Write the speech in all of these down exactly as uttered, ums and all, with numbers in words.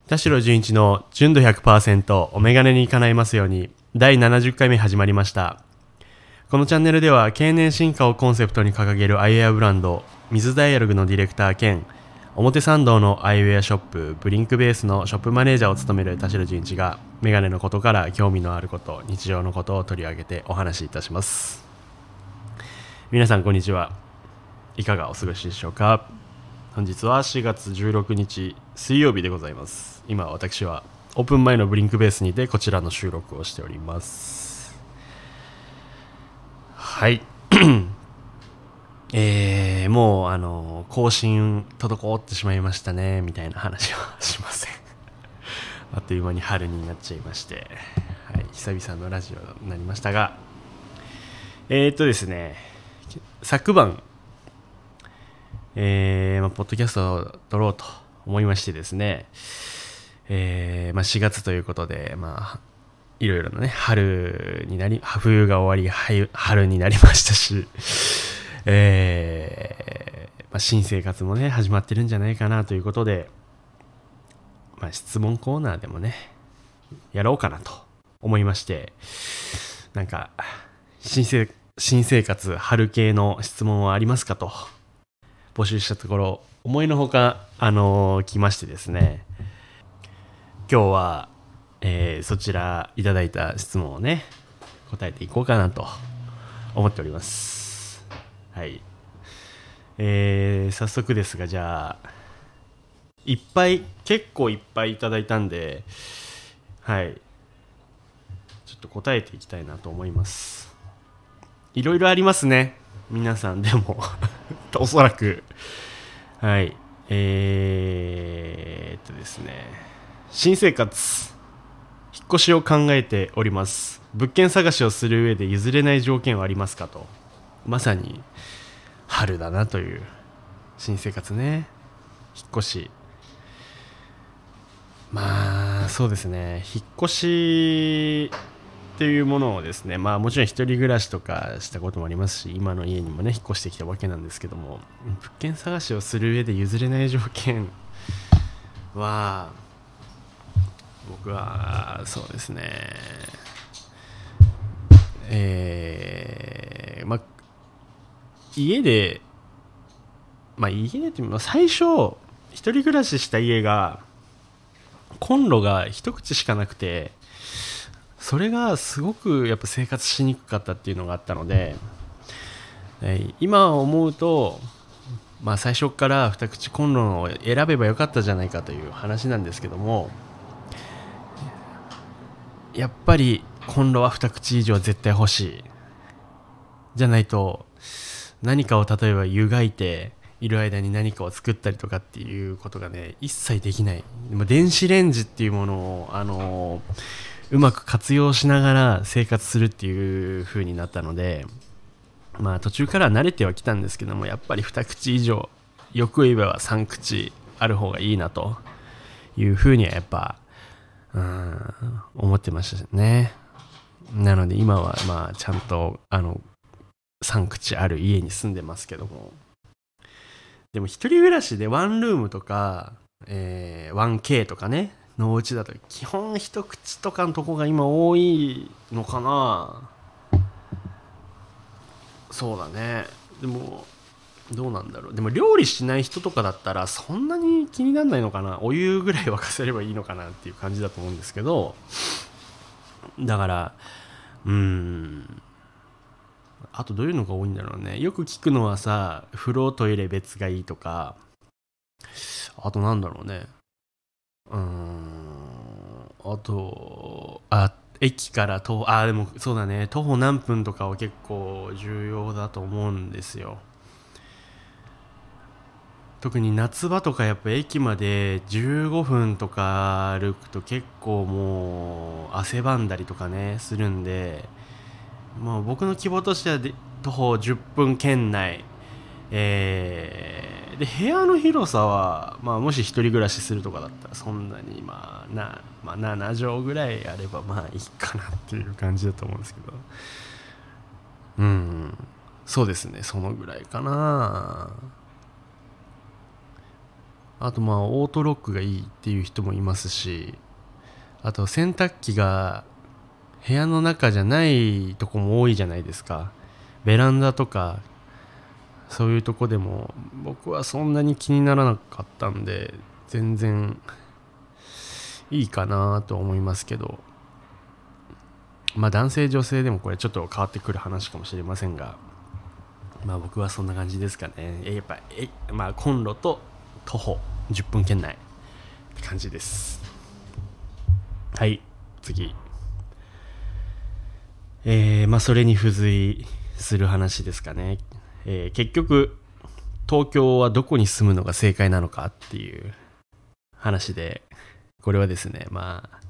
田代純一の純度 ひゃくパーセント お眼鏡に叶いますようにだいななじゅっかいめ始まりました。このチャンネルでは経年進化をコンセプトに掲げるアイウェアブランド水ダイアログのディレクター兼表参道のアイウェアショップブリンクベースのショップマネージャーを務める田代純一が眼鏡のことから興味のあること、日常のことを取り上げてお話しいたします。皆さんこんにちは。いかがお過ごしでしょうか。本日はしがつじゅうろくにち水曜日でございます。今私はオープン前のブリンクベースにてこちらの収録をしております。はいえー、もうあの更新滞ってしまいましたねみたいな話はしませんあっという間に春になっちゃいまして、はい、久々のラジオになりましたが、えーっとですね昨晩えーまあ、ポッドキャストを撮ろうと思いましてですね、えーまあ、しがつということで、まあ、いろいろなね春になり冬が終わり春になりましたし、えーまあ、新生活もね始まってるんじゃないかなということで、まあ、質問コーナーでもねやろうかなと思いまして、なんか新生、新生活春系の質問はありますかと募集したところ思いのほか、あのー、来ましてですね、今日は、えー、そちらいただいた質問をね答えていこうかなと思っております。はい、えー、早速ですが、じゃあいっぱい結構いっぱいいただいたんで、はいちょっと答えていきたいなと思います。いろいろありますね皆さん。でもおそらくはいえー、っとですね新生活引っ越しを考えております。物件探しをする上で譲れない条件はありますかと。まさに春だなという。新生活ね、引っ越し、まあそうですね、引っ越しっていうものをですね、まあもちろん一人暮らしとかしたこともありますし、今の家にもね引っ越してきたわけなんですけども、物件探しをする上で譲れない条件は僕はそうですね、えー、まあ家でまあ家でっていうのは最初一人暮らしした家がコンロが一口しかなくて、それがすごくやっぱ生活しにくかったっていうのがあったので、今思うと、まあ、最初から二口コンロを選べばよかったじゃないかという話なんですけども、やっぱりコンロは二口以上絶対欲しいじゃないと、何かを例えば湯がいている間に何かを作ったりとかっていうことがね一切できない。でも電子レンジっていうものをあのうまく活用しながら生活するっていう風になったので、まあ途中から慣れてはきたんですけども、やっぱり二口以上、よく言えば三口ある方がいいなという風にはやっぱうーん思ってましたね。なので今はまあちゃんとあのさん口ある家に住んでますけども、でも一人暮らしでワンルームとか、えー、ワンケー とかねのお家だと基本一口とかのとこが今多いのかな。そうだね。でもどうなんだろう。でも料理しない人とかだったらそんなに気にならないのかな。お湯ぐらい沸かせればいいのかなっていう感じだと思うんですけど、だからうーんあとどういうのが多いんだろうね。よく聞くのはさ、風呂トイレ別がいいとか、あとなんだろうね、うーんあとあ駅から徒歩、あでもそうだね、徒歩何分とかは結構重要だと思うんですよ。特に夏場とかやっぱ駅までじゅうごふんとか歩くと結構もう汗ばんだりとかねするんで、まあ、僕の希望としてはで徒歩じゅっぷん圏内、えー、で部屋の広さは、まあ、もし一人暮らしするとかだったらそんなに、まあなまあ、なな畳ぐらいあればまあいいかなっていう感じだと思うんですけど、うんそうですね、そのぐらいかな。 あとまあオートロックがいいっていう人もいますし、あと洗濯機が部屋の中じゃないとこも多いじゃないですか。ベランダとかそういうとこでも僕はそんなに気にならなかったんで全然いいかなと思いますけど、まあ男性女性でもこれちょっと変わってくる話かもしれませんが、まあ僕はそんな感じですかね。やっぱえまあコンロと徒歩じゅっぷん圏内って感じです。はい、次。えー、まあそれに付随する話ですかね。えー、結局東京はどこに住むのが正解なのかっていう話で、これはですね、まあ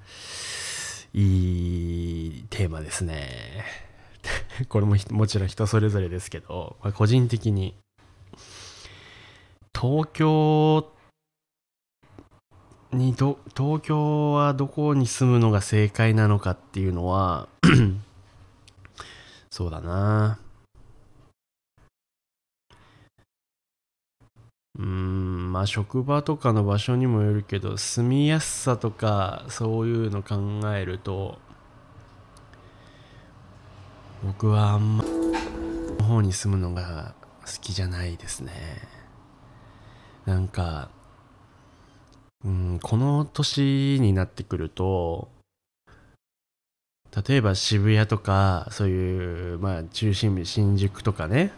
いいテーマですね。これももちろん人それぞれですけど、まあ、個人的に東京にど東京はどこに住むのが正解なのかっていうのはそうだな、うーんまあ職場とかの場所にもよるけど、住みやすさとかそういうの考えると僕はあんまの方に住むのが好きじゃないですね。なんか、うん、この年になってくると、例えば渋谷とかそういう、まあ、中心部新宿とかね、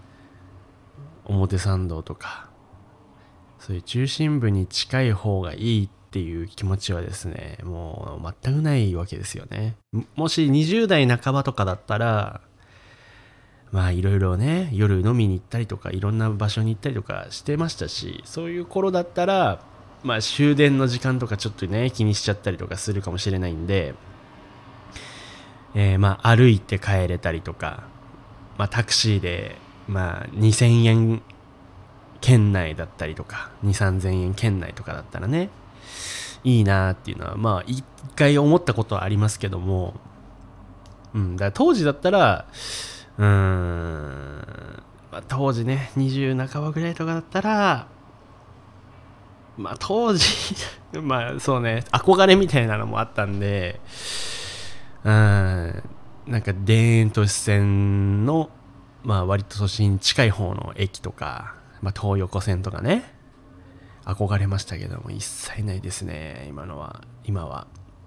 表参道とかそういう中心部に近い方がいいっていう気持ちはですね、もう全くないわけですよね。もしにじゅう代半ばとかだったら、まあいろいろね、夜飲みに行ったりとかいろんな場所に行ったりとかしてましたし、そういう頃だったらまあ終電の時間とかちょっとね気にしちゃったりとかするかもしれないんで、えー、まあ歩いて帰れたりとか、まあタクシーでまあにせんえん圏内だったりとかにせんさんぜんえん圏内とかだったらね、いいなっていうのはまあ一回思ったことはありますけども、うん、だから当時だったらうーん、まあ、当時ねにじゅう半ばぐらいとかだったら、まあ当時まあそうね、憧れみたいなのもあったんで、うん、なんか田園都市線のまあ割と都心に近い方の駅とか、まあ、東横線とかね憧れましたけども、一切ないですね今のは今は。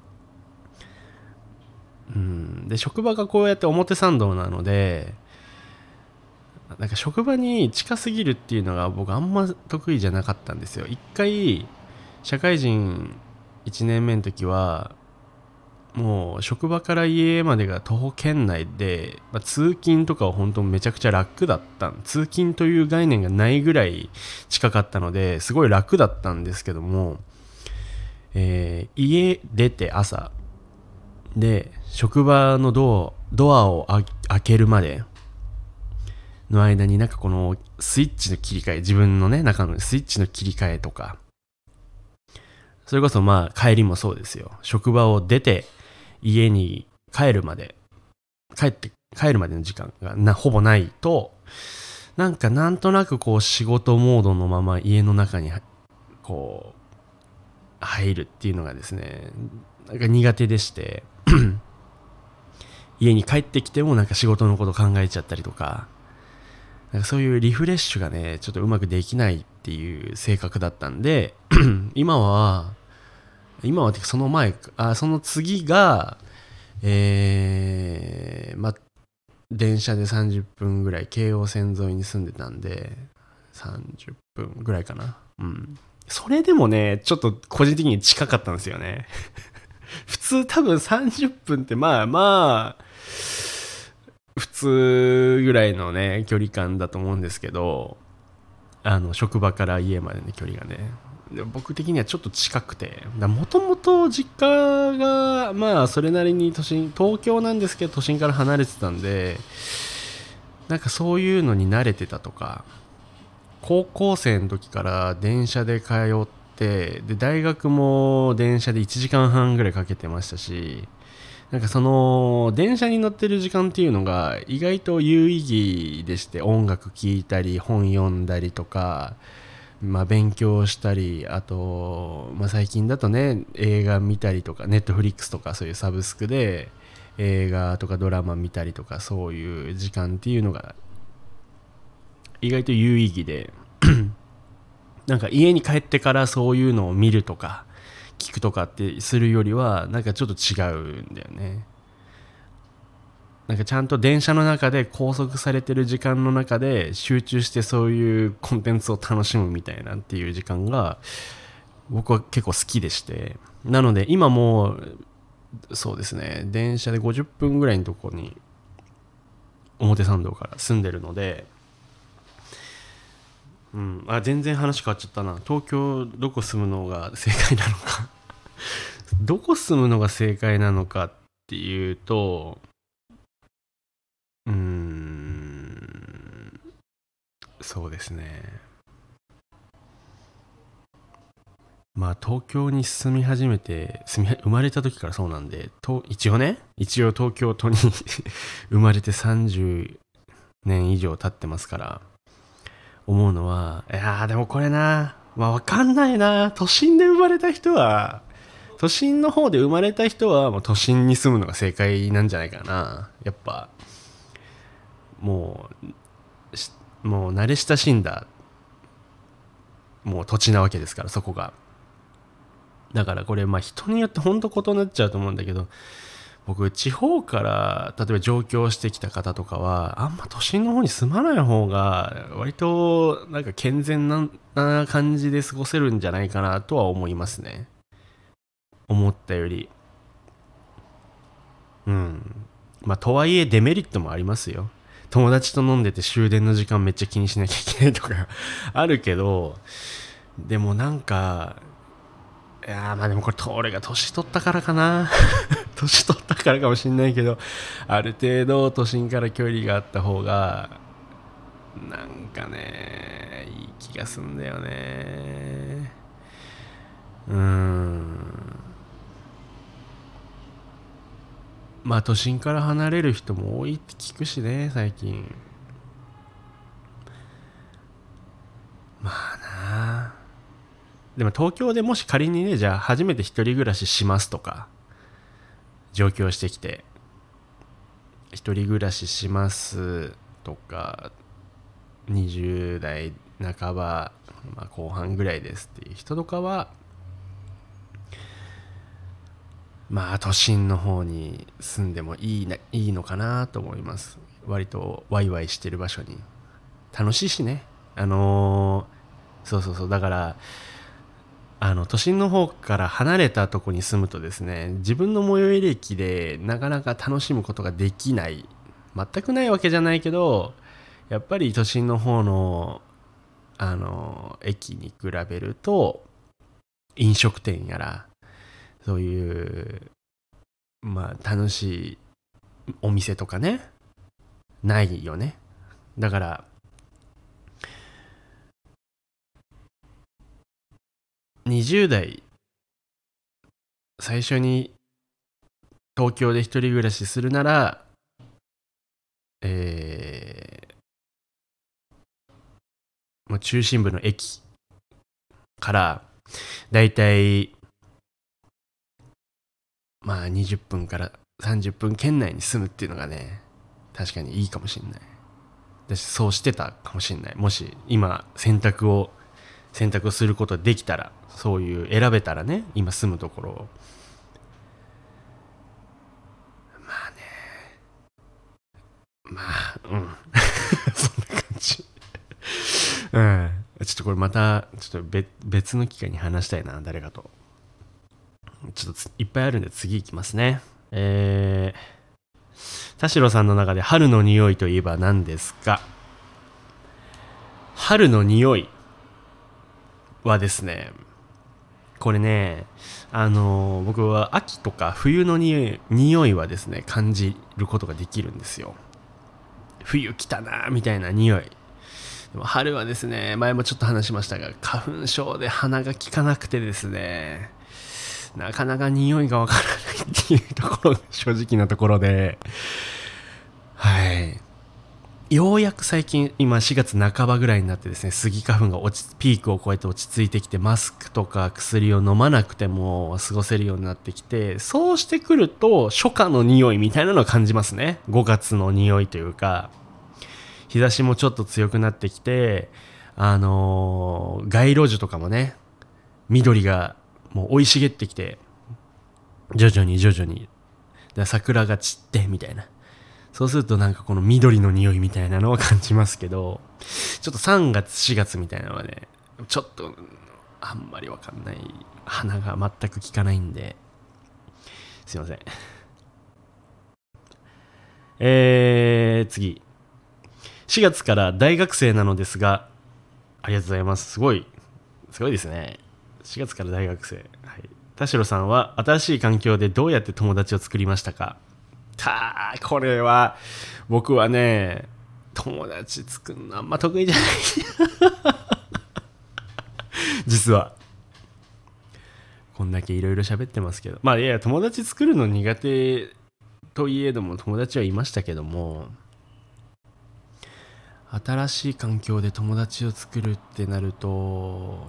うんで職場がこうやって表参道なので、なんか職場に近すぎるっていうのが僕あんま得意じゃなかったんですよ。一回社会人いちねんめの時はもう職場から家までが徒歩圏内で、まあ、通勤とかは本当めちゃくちゃ楽だった。通勤という概念がないぐらい近かったのですごい楽だったんですけども、えー、家出て朝で職場のドア、ドアを開けるまでの間になんかこのスイッチの切り替え、自分のね中のスイッチの切り替えとか、それこそまあ帰りもそうですよ。職場を出て家に帰るまで帰って帰るまでの時間がなほぼないと、なんかなんとなくこう仕事モードのまま家の中にこう入るっていうのがですね、なんか苦手でして家に帰ってきてもなんか仕事のこと考えちゃったりとか、なんかそういうリフレッシュがねちょっとうまくできないっていう性格だったんで今は今はその前あその次がえー、まあ電車でさんじゅっぷんぐらい京王線沿いに住んでたんでさんじゅっぷんぐらいかな。うん、それでもねちょっと個人的に近かったんですよね普通多分さんじゅっぷんってまあまあ普通ぐらいのね距離感だと思うんですけど、あの職場から家までの距離がね僕的にはちょっと近くて、もともと実家がまあそれなりに都心東京なんですけど都心から離れてたんで、なんかそういうのに慣れてたとか、高校生の時から電車で通ってで大学も電車でいちじかんはんぐらいかけてましたし、なんかその電車に乗ってる時間っていうのが意外と有意義でして、音楽聴いたり本読んだりとか、 まあ、勉強したり、あと、まあ、最近だとね映画見たりとか、ネットフリックスとかそういうサブスクで映画とかドラマ見たりとか、そういう時間っていうのが意外と有意義でなんか家に帰ってからそういうのを見るとか聞くとかってするよりはなんかちょっと違うんだよね。なんかちゃんと電車の中で拘束されてる時間の中で集中してそういうコンテンツを楽しむみたいなっていう時間が僕は結構好きでして、なので今もそうですね、電車でごじゅっぷんぐらいのところに表参道から住んでるので、うん、あ全然話変わっちゃったな。東京どこ住むのが正解なのかどこ住むのが正解なのかっていうと、うーんそうですね、まあ東京に住み始めて住み生まれた時からそうなんで、と一応ね一応東京都に生まれてさんじゅうねん以上経ってますから思うのは、いやーでもこれな、まあわかんないな、都心で生まれた人は都心の方で生まれた人はもう都心に住むのが正解なんじゃないかな。やっぱもうもう慣れ親しんだもう土地なわけですから、そこが。だからこれまあ人によって本当異なっちゃうと思うんだけど、僕地方から例えば上京してきた方とかはあんま都心の方に住まない方が割となんか健全なな感じで過ごせるんじゃないかなとは思いますね、思ったより。うん。まあとはいえデメリットもありますよ。友達と飲んでて終電の時間めっちゃ気にしなきゃいけないとかあるけど、でもなんか、いやーまあでもこれ俺が年取ったからかな年取ったからかもしんないけど、ある程度都心から距離があった方がなんかねいい気がすんだよね。うーんまあ都心から離れる人も多いって聞くしね最近。まあなあ、でも東京でもし仮にね、じゃあ初めて一人暮らししますとか上京してきて一人暮らししますとかにじゅう代半ば、まあ、後半ぐらいですっていう人とかはまあ都心の方に住んでもいいな、いいのかなと思います。割とワイワイしてる場所に楽しいしね。あのー、そうそうそう、だからあの都心の方から離れたとこに住むとですね、自分の最寄り駅でなかなか楽しむことができない、全くないわけじゃないけど、やっぱり都心の方のあの駅に比べると飲食店やらそういうまあ楽しいお店とかねないよね。だからにじゅう代最初に東京で一人暮らしするなら、えー、もう中心部の駅からだいたいまあにじゅっぷんからさんじゅっぷん圏内に住むっていうのがね確かにいいかもしれない。私そうしてたかもしれない。もし今選択を選択をすることができたら、そういう選べたらね、今住むところを。まあね、まあうんそんな感じうん。ちょっとこれまたちょっと 別, 別の機会に話したいな、誰かと。ちょっといっぱいあるんで次いきますね。えー、田代さんの中で春の匂いといえば何ですか？春の匂いはですね、これね、あのー僕は秋とか冬の匂い、匂いはですね感じることができるんですよ。冬来たなみたいな匂い。でも春はですね、前もちょっと話しましたが花粉症で鼻が効かなくてですね、なかなか匂いがわからないっていうところが正直なところで、はい。 ようやく最近今しがつなかばぐらいになってですね、スギ花粉が落ちピークを超えて落ち着いてきて、マスクとか薬を飲まなくても過ごせるようになってきて、そうしてくると初夏の匂いみたいなのを感じますね。ごがつの匂いというか、日差しもちょっと強くなってきて、あのー、街路樹とかもね、緑がもう生い茂ってきて、徐々に徐々にだ桜が散ってみたいな、そうするとなんかこの緑の匂いみたいなのは感じますけど、ちょっとさんがつしがつみたいなのはね、ちょっとあんまりわかんない、鼻が全く効かないんで、すいません。えー、次しがつから大学生なのですが、ありがとうございます。すごいすごいですね。しがつから大学生、はい、田代さんは新しい環境でどうやって友達を作りましたか？たーこれは僕はね、友達作るのあんま得意じゃない実はこんだけいろいろ喋ってますけど、まあいや友達作るの苦手といえども友達はいましたけども、新しい環境で友達を作るってなると、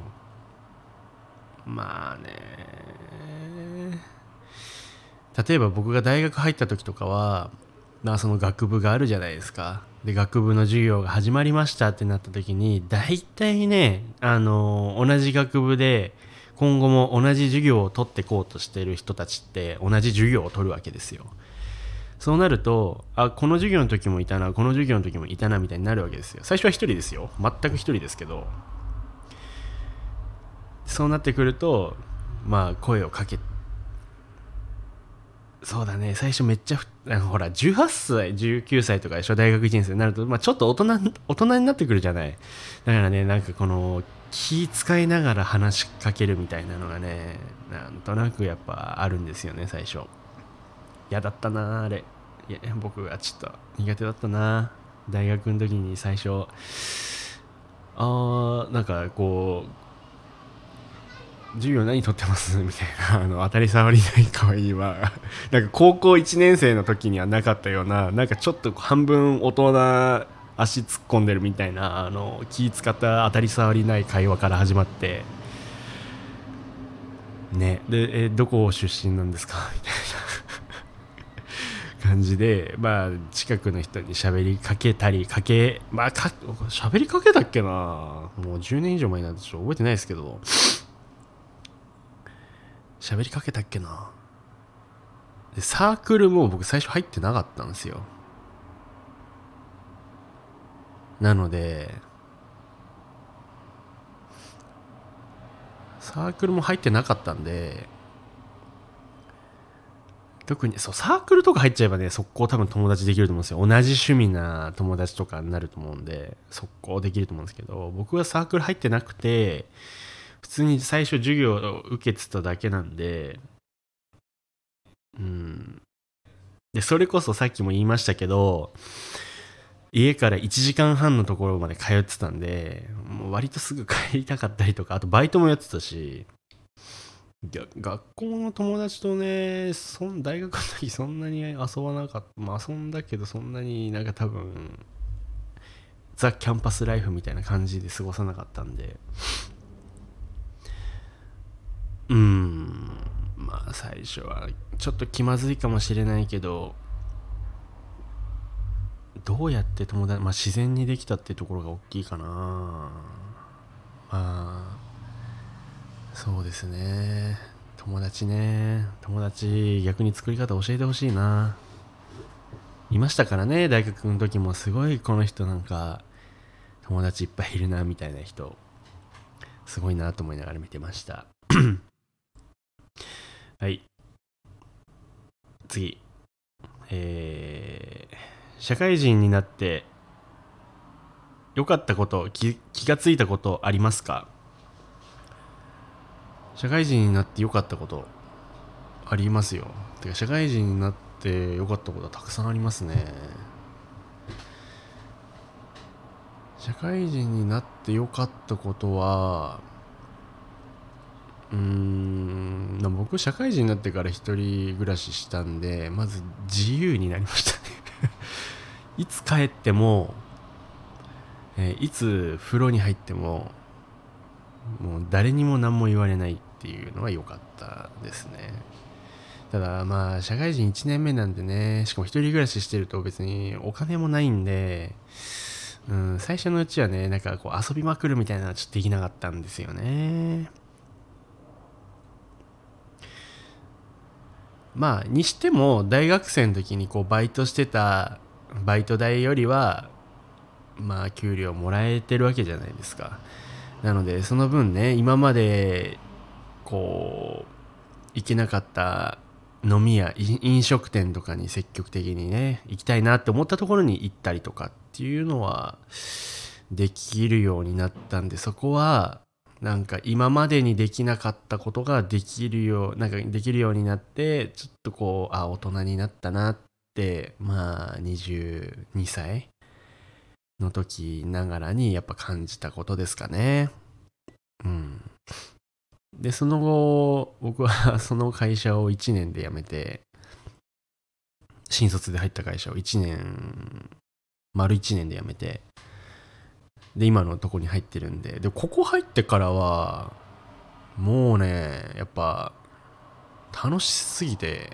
まあね、例えば僕が大学入った時とかは、まあ、その学部があるじゃないですか。で学部の授業が始まりましたってなった時に、大体ね、あの同じ学部で今後も同じ授業を取ってこうとしてる人たちって同じ授業を取るわけですよ。そうなると、あ、この授業の時もいたな、この授業の時もいたなみたいになるわけですよ。最初は一人ですよ、全く一人ですけど、そうなってくると、まあ声をかけ、そうだね、最初めっちゃふほらじゅうはっさいじゅうきゅうさいとかでしょ、大学いちねん生になると、まあ、ちょっと大人大人になってくるじゃない。だからね、なんかこの気使いながら話しかけるみたいなのがね、なんとなくやっぱあるんですよね。最初嫌だったなあれ。いや僕はちょっと苦手だったな、大学の時に最初。あーなんかこう、授業何取ってますみたいな、あの当たり障りない可愛いはなんか高校いちねん生の時にはなかったような、なんかちょっと半分大人足突っ込んでるみたいな、あの気使った当たり障りない会話から始まってね、でえどこ出身なんですかみたいな感じで、まあ近くの人に喋りかけたり、かけまあか喋りかけたっけな、もうじゅうねん以上前なんでちょっと覚えてないですけど、喋りかけたっけな。でサークルも僕最初入ってなかったんですよ。なのでサークルも入ってなかったんで、特にそうサークルとか入っちゃえばね、速攻多分友達できると思うんですよ。同じ趣味な友達とかになると思うんで速攻できると思うんですけど、僕はサークル入ってなくて普通に最初授業を受けてただけなんで、うん、でそれこそさっきも言いましたけど、家からいちじかんはんのところまで通ってたんで、もう割とすぐ帰りたかったりとか、あとバイトもやってたし、学校の友達とね、そん大学の時そんなに遊ばなかった、まあ、遊んだけどそんなになんか多分ザ・キャンパスライフみたいな感じで過ごさなかったんで、うーん、まあ最初はちょっと気まずいかもしれないけど、どうやって友達、まあ、自然にできたっていうところが大きいかな。まあそうですね、友達ね、友達逆に作り方教えてほしいな。いましたからね、大学の時もすごいこの人なんか友達いっぱいいるなみたいな人、すごいなと思いながら見てましたはい、次、えー、社会人になって良かったこと、気気がついたことありますか？社会人になって良かったことありますよ。てか社会人になって良かったことはたくさんありますね。社会人になって良かったことは、うーん、僕社会人になってから一人暮らししたんで、まず自由になりましたねいつ帰ってもえーいつ風呂に入ってももう誰にも何も言われないっていうのは良かったですね。ただまあ社会人いちねんめなんでね、しかも一人暮らししてると別にお金もないんで、うん、最初のうちはね、なんかこう遊びまくるみたいなのはちょっとできなかったんですよね。まあにしても大学生の時にこうバイトしてたバイト代よりはまあ給料もらえてるわけじゃないですか。なのでその分ね、今までこう行けなかった飲み屋飲食店とかに積極的にね行きたいなって思ったところに行ったりとかっていうのはできるようになったんで、そこはなんか今までにできなかったことができるようなんかできるようになって、ちょっとこうあ大人になったなって、まあにじゅうにさいの時ながらにやっぱ感じたことですかね。うん。でその後僕はその会社をいちねんで辞めて、新卒で入った会社をいちねん丸いちねんで辞めて、で今のとこに入ってるんで、でここ入ってからはもうねやっぱ楽しすぎて、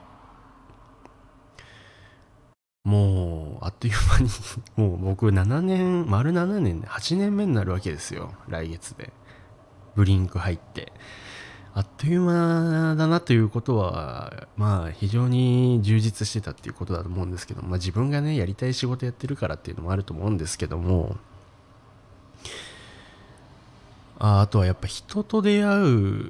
もうあっという間にもう僕ななねん丸ななねんではちねんめになるわけですよ、来月で。ブリンク入ってあっという間だなということは、まあ非常に充実してたっていうことだと思うんですけど、まあ自分がねやりたい仕事やってるからっていうのもあると思うんですけども、ああとはやっぱ人と出会う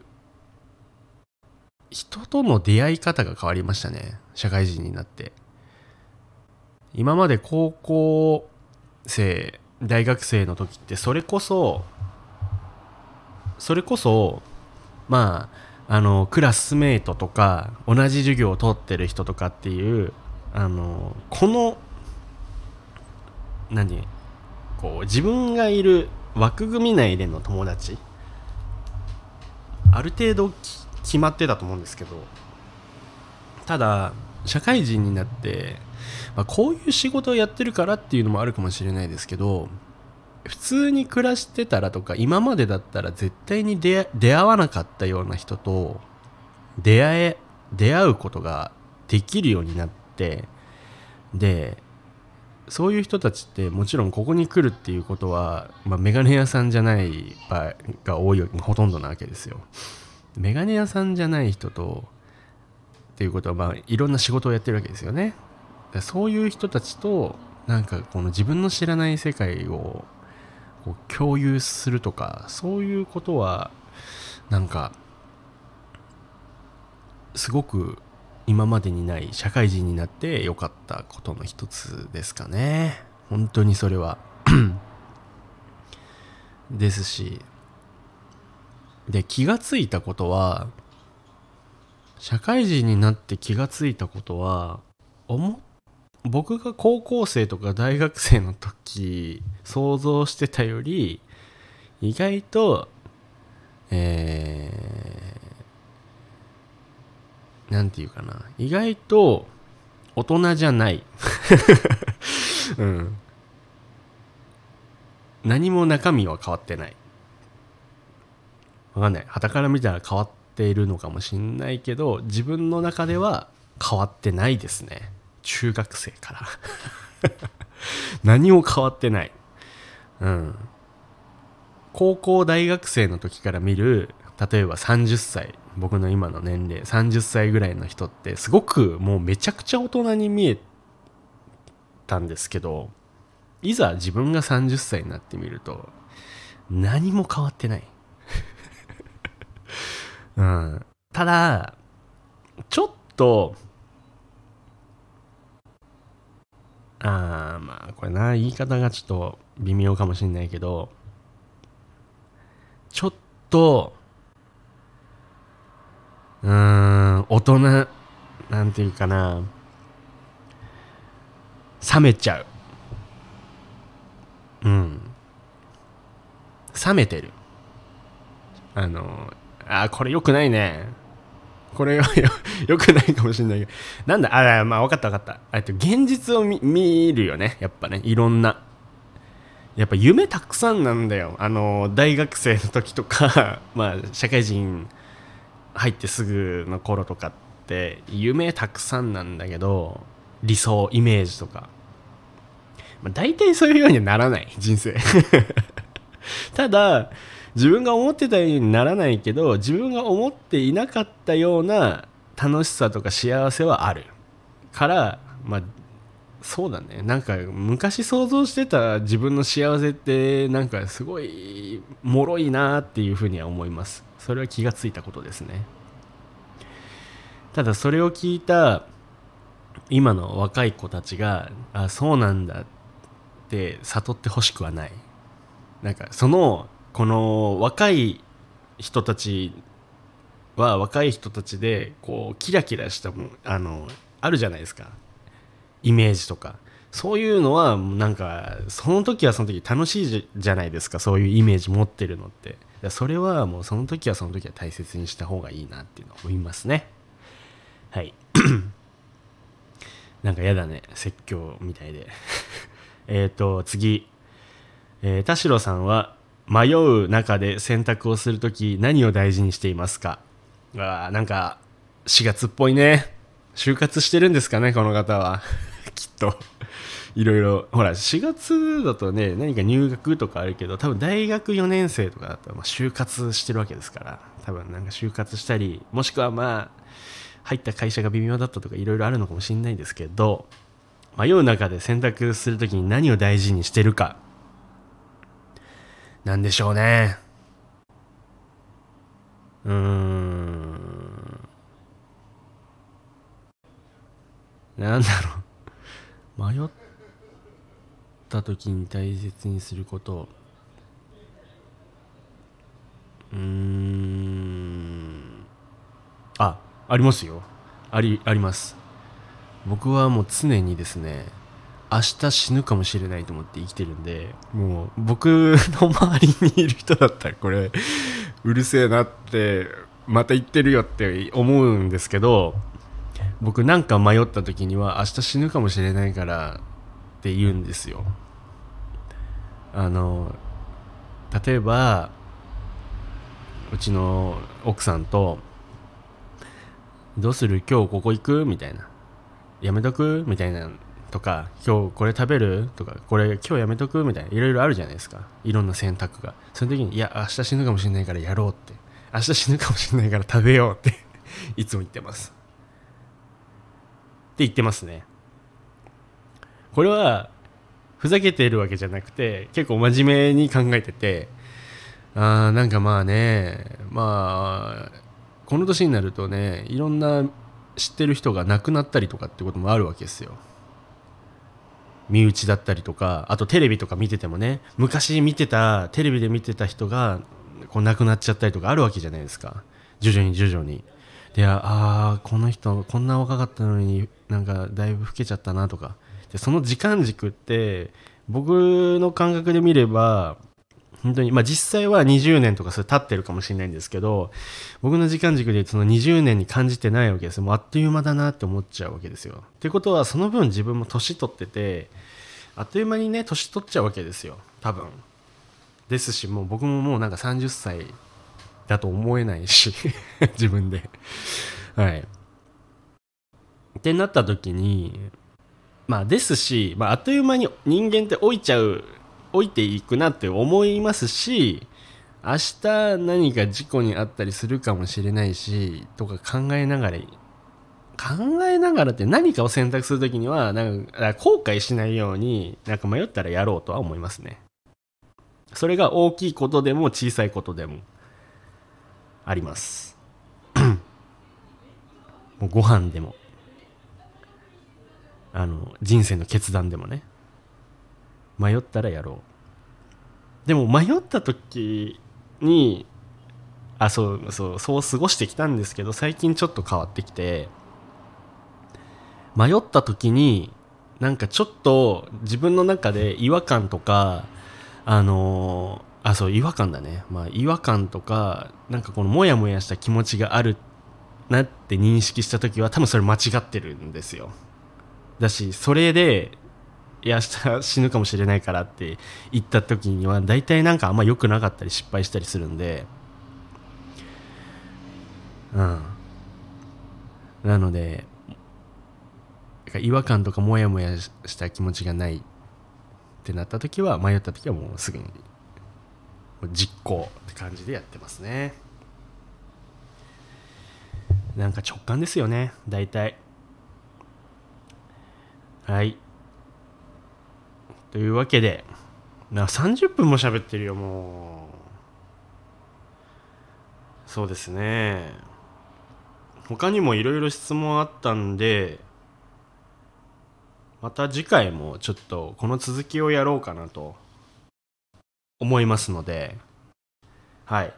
人との出会い方が変わりましたね、社会人になって。今まで高校生大学生の時ってそれこそそれこそまああのクラスメイトとか同じ授業を取ってる人とかっていうあのこの何こう自分がいる枠組み内での友達ある程度決まってたと思うんですけど、ただ社会人になって、まあ、こういう仕事をやってるからっていうのもあるかもしれないですけど、普通に暮らしてたらとか今までだったら絶対に出会わなかったような人と出会え出会うことができるようになって、でそういう人たちってもちろんここに来るっていうことは、まあ、メガネ屋さんじゃない場合が多いほとんどなわけですよ。メガネ屋さんじゃない人とっていうことは、まあいろんな仕事をやってるわけですよね。そういう人たちとなんかこの自分の知らない世界をこう共有するとか、そういうことはなんかすごく今までにない社会人になって良かったことの一つですかね。本当にそれはですし、で気がついたことは社会人になって気がついたことは思僕が高校生とか大学生の時想像してたより意外とえー、なんていうかな、意外と大人じゃないうん、何も中身は変わってない。わかんない、傍から見たら変わっているのかもしんないけど、自分の中では変わってないですね、中学生から何も変わってない。うん、高校大学生の時から見る例えばさんじゅっさい、僕の今の年齢さんじゅっさいぐらいの人ってすごくもうめちゃくちゃ大人に見えたんですけど、いざ自分がさんじゅっさいになってみると何も変わってないうん、ただちょっとあーまあこれな言い方がちょっと微妙かもしれないけど、ちょっとうーん大人なんていうかな、冷めちゃう。うん冷めてる。あのあこれ良くないね、これはよくないかもしれないけど、なんだあまあ分かった分かった、えっと現実を見、見るよね、やっぱね、いろんなやっぱ夢たくさんなんだよ。あの大学生の時とかまあ社会人入ってすぐの頃とかって夢たくさんなんだけど、理想イメージとか、まあ、大体そういうようにはならない人生ただ自分が思ってたようにならないけど、自分が思っていなかったような楽しさとか幸せはあるから、まあそうだね、なんか昔想像してた自分の幸せってなんかすごい脆いなっていうふうには思います。それは気がついたことですね。ただそれを聞いた今の若い子たちが、あ、そうなんだって悟ってほしくはない。なんかそのこの若い人たちは若い人たちでこうキラキラしたもあのあるじゃないですか、イメージとか。そういうのはなんかその時はその時楽しいじゃないですか、そういうイメージ持ってるのって。それはもうその時はその時は大切にした方がいいなっていうのを思いますね。はいなんかやだね、説教みたいでえっと次、えー、田代さんは迷う中で選択をするとき何を大事にしていますか？あー、なんかしがつっぽいね。就活してるんですかね、この方はきっといろいろほらしがつだとね、何か入学とかあるけど、多分大学よねん生とかだとまあ就活してるわけですから、多分なんか就活したり、もしくはまあ入った会社が微妙だったとかいろいろあるのかもしれないですけど、迷う中で選択するときに何を大事にしてるかなんでしょうね。うーんなんだろう、迷った時に大切にすること、うーんあ、ありますよ。あり、あります。僕はもう常にですね、明日死ぬかもしれないと思って生きてるんで、もう僕の周りにいる人だったらこれうるせえなってまた言ってるよって思うんですけど、僕なんか迷った時には明日死ぬかもしれないからって言うんですよ。あの例えばうちの奥さんとどうする今日ここ行くみたいな、やめとくみたいなとか、今日これ食べるとか、これ今日やめとくみたいな、いろいろあるじゃないですか、いろんな選択が。その時にいや明日死ぬかもしれないからやろうって、明日死ぬかもしれないから食べようっていつも言ってますって言ってますね。これはふざけてるわけじゃなくて結構真面目に考えてて、あーなんかまあね、まあこの年になるとね、いろんな知ってる人が亡くなったりとかってこともあるわけですよ。身内だったりとか、あとテレビとか見ててもね、昔見てたテレビで見てた人がこう亡くなっちゃったりとかあるわけじゃないですか、徐々に徐々に。で、あーこの人こんな若かったのになんかだいぶ老けちゃったなとか。でその時間軸って僕の感覚で見れば本当に、まあ実際はにじゅうねんとかそれ経ってるかもしれないんですけど、僕の時間軸でそのにじゅうねんに感じてないわけですよ。もうあっという間だなって思っちゃうわけですよ。ってことはその分自分も年取ってて、あっという間にね年取っちゃうわけですよ多分。ですし、もう僕ももうなんかさんじゅっさいだと思えないし自分ではいってなった時に、まあですし、まあ、あっという間に人間って老いちゃう老いていくなって思いますし、明日何か事故にあったりするかもしれないしとか考えながら考えながらって何かを選択するときにはなんか後悔しないように、なんか迷ったらやろうとは思いますね。それが大きいことでも小さいことでもありますもうご飯でもあの人生の決断でもね、迷ったらやろう。でも迷った時にあそうそうそう過ごしてきたんですけど、最近ちょっと変わってきて、迷った時になんかちょっと自分の中で違和感とか、あのー、あそう違和感だね、まあ違和感とかなんかこのモヤモヤした気持ちがあるなって認識した時は多分それ間違ってるんですよ。だしそれでいや明日死ぬかもしれないからって言った時には大体なんかあんま良くなかったり失敗したりするんで、うんなので違和感とかモヤモヤした気持ちがないってなった時は、迷った時はもうすぐに実行って感じでやってますね。なんか直感ですよね大体。はいというわけでなさんじゅっぷんも喋ってるよもう。そうですね、他にもいろいろ質問あったんで、また次回もちょっとこの続きをやろうかなと思いますので、はい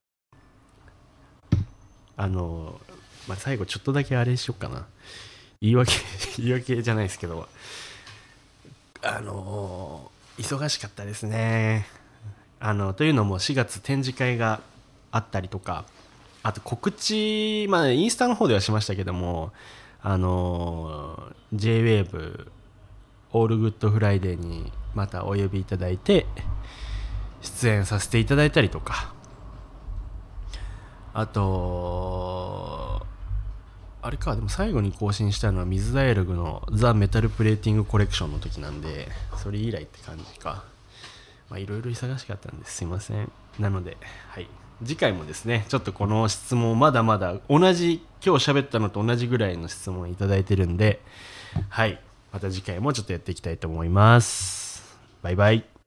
あの、まあ、最後ちょっとだけあれしようかな、言い訳言い訳じゃないですけど、あの忙しかったですね。あのというのもしがつ展示会があったりとか、あと告知、まあインスタの方ではしましたけども、あの ジェイウェーブ オールグッドフライデーにまたお呼びいただいて出演させていただいたりとか、あとあれか、でも最後に更新したのは水ダイアログのザ・メタルプレーティングコレクションの時なんで、それ以来って感じか。まあいろいろ忙しかったんですすいません。なので、はい、次回もですねちょっとこの質問まだまだ同じ今日喋ったのと同じぐらいの質問いただいてるんで、はいまた次回もちょっとやっていきたいと思います。バイバイ。